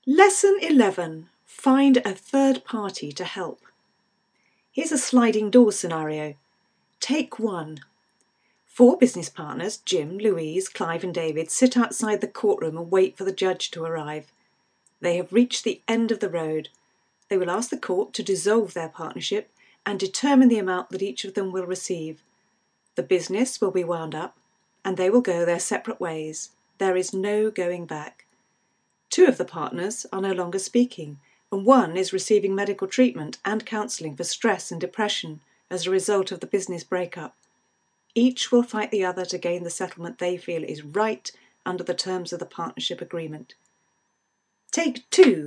Lesson 11. Find a third party to help. Here's a sliding door scenario. Take 1. 4 business partners, Jim, Louise, Clive and David, sit outside the courtroom and wait for the judge to arrive. They have reached the end of the road. They will ask the court to dissolve their partnership and determine the amount that each of them will receive. The business will be wound up and they will go their separate ways. There is no going back. 2 of the partners are no longer speaking, and 1 is receiving medical treatment and counselling for stress and depression as a result of the business breakup. Each will fight the other to gain the settlement they feel is right under the terms of the partnership agreement. Take 2.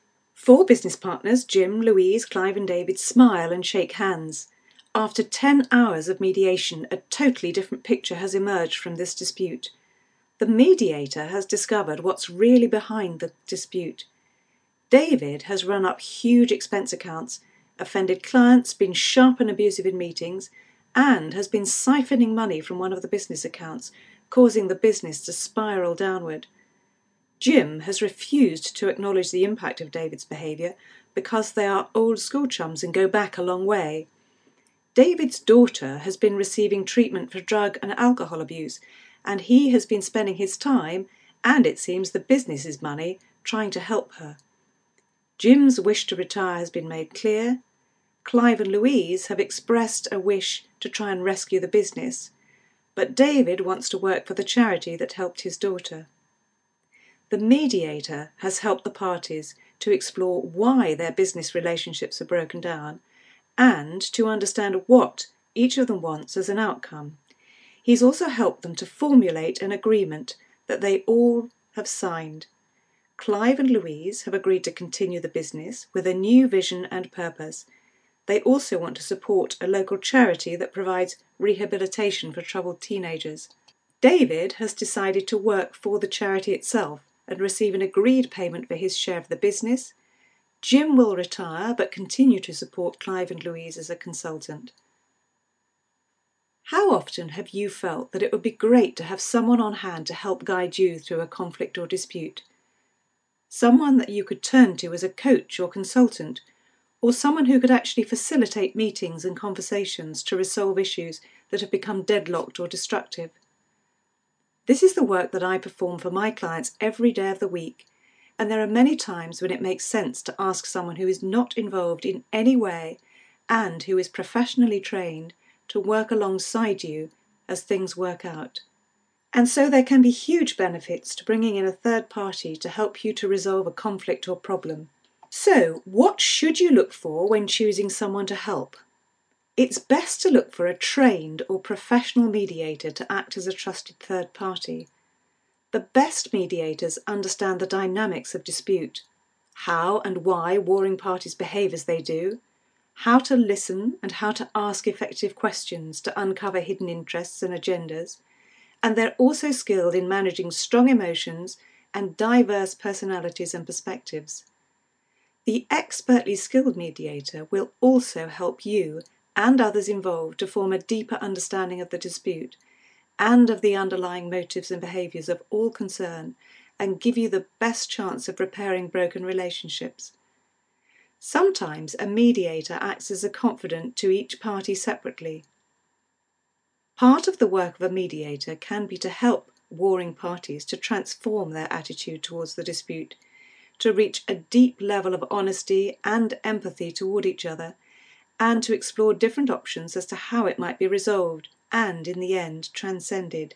4 business partners, Jim, Louise, Clive and David, smile and shake hands. After 10 hours of mediation, a totally different picture has emerged from this dispute. The mediator has discovered what's really behind the dispute. David has run up huge expense accounts, offended clients, been sharp and abusive in meetings, and has been siphoning money from one of the business accounts, causing the business to spiral downward. Jim has refused to acknowledge the impact of David's behaviour because they are old school chums and go back a long way. David's daughter has been receiving treatment for drug and alcohol abuse, and he has been spending his time, and it seems the business's money, trying to help her. Jim's wish to retire has been made clear. Clive and Louise have expressed a wish to try and rescue the business, but David wants to work for the charity that helped his daughter. The mediator has helped the parties to explore why their business relationships are broken down and to understand what each of them wants as an outcome. He's also helped them to formulate an agreement that they all have signed. Clive and Louise have agreed to continue the business with a new vision and purpose. They also want to support a local charity that provides rehabilitation for troubled teenagers. David has decided to work for the charity itself and receive an agreed payment for his share of the business. Jim will retire but continue to support Clive and Louise as a consultant. How often have you felt that it would be great to have someone on hand to help guide you through a conflict or dispute? Someone that you could turn to as a coach or consultant, or someone who could actually facilitate meetings and conversations to resolve issues that have become deadlocked or destructive. This is the work that I perform for my clients every day of the week, and there are many times when it makes sense to ask someone who is not involved in any way and who is professionally trained to work alongside you as things work out. And so there can be huge benefits to bringing in a third party to help you to resolve a conflict or problem. So, what should you look for when choosing someone to help? It's best to look for a trained or professional mediator to act as a trusted third party. The best mediators understand the dynamics of dispute, how and why warring parties behave as they do, how to listen and how to ask effective questions to uncover hidden interests and agendas, and they're also skilled in managing strong emotions and diverse personalities and perspectives. The expertly skilled mediator will also help you and others involved to form a deeper understanding of the dispute and of the underlying motives and behaviours of all concerned and give you the best chance of repairing broken relationships. Sometimes a mediator acts as a confidant to each party separately. Part of the work of a mediator can be to help warring parties to transform their attitude towards the dispute, to reach a deep level of honesty and empathy toward each other, and to explore different options as to how it might be resolved and, in the end, transcended.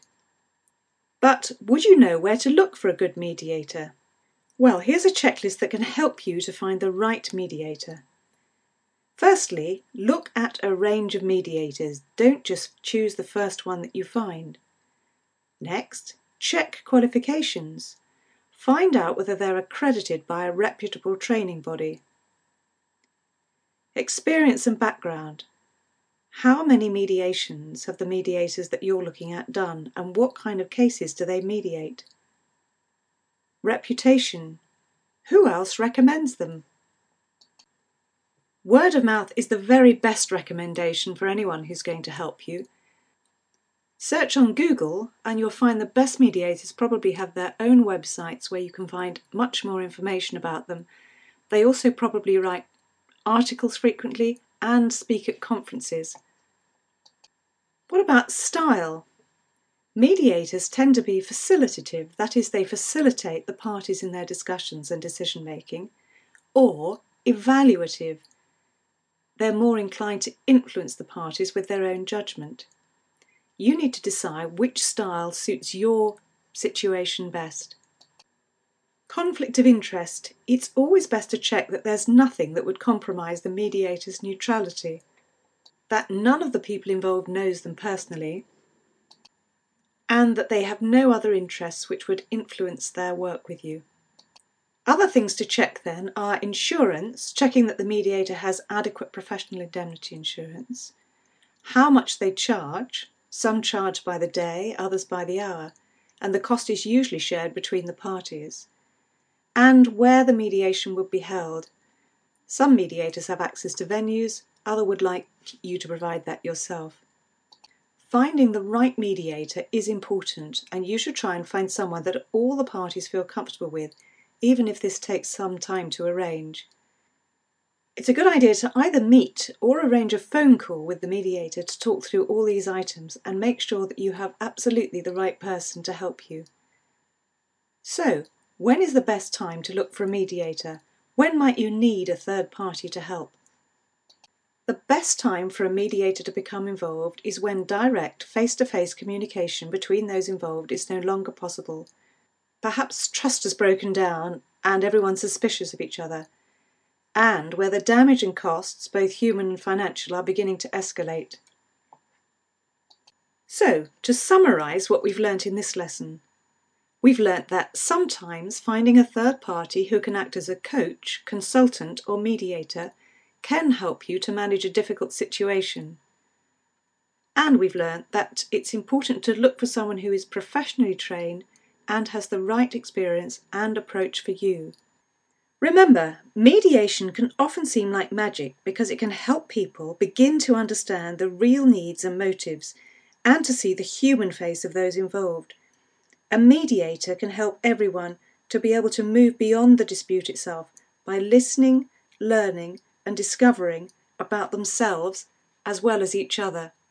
But would you know where to look for a good mediator? Well, here's a checklist that can help you to find the right mediator. Firstly, look at a range of mediators. Don't just choose the first one that you find. Next, check qualifications. Find out whether they're accredited by a reputable training body. Experience and background. How many mediations have the mediators that you're looking at done, and what kind of cases do they mediate? Reputation. Who else recommends them? Word of mouth is the very best recommendation for anyone who's going to help you. Search on Google and you'll find the best mediators probably have their own websites where you can find much more information about them. They also probably write articles frequently and speak at conferences. What about style? Mediators tend to be facilitative, that is, they facilitate the parties in their discussions and decision making, or evaluative. They're more inclined to influence the parties with their own judgment. You need to decide which style suits your situation best. Conflict of interest. It's always best to check that there's nothing that would compromise the mediator's neutrality, that none of the people involved knows them personally, and that they have no other interests which would influence their work with you. Other things to check then are insurance, checking that the mediator has adequate professional indemnity insurance, how much they charge, some charge by the day, others by the hour, and the cost is usually shared between the parties, and where the mediation would be held. Some mediators have access to venues, others would like you to provide that yourself. Finding the right mediator is important, and you should try and find someone that all the parties feel comfortable with, even if this takes some time to arrange. It's a good idea to either meet or arrange a phone call with the mediator to talk through all these items and make sure that you have absolutely the right person to help you. So, when is the best time to look for a mediator? When might you need a third party to help? The best time for a mediator to become involved is when direct, face-to-face communication between those involved is no longer possible. Perhaps trust has broken down and everyone's suspicious of each other, and where the damage and costs, both human and financial, are beginning to escalate. So, to summarise what we've learnt in this lesson, we've learnt that sometimes finding a third party who can act as a coach, consultant or mediator can help you to manage a difficult situation. And we've learnt that it's important to look for someone who is professionally trained and has the right experience and approach for you. Remember, mediation can often seem like magic because it can help people begin to understand the real needs and motives and to see the human face of those involved. A mediator can help everyone to be able to move beyond the dispute itself by listening, learning and discovering about themselves as well as each other.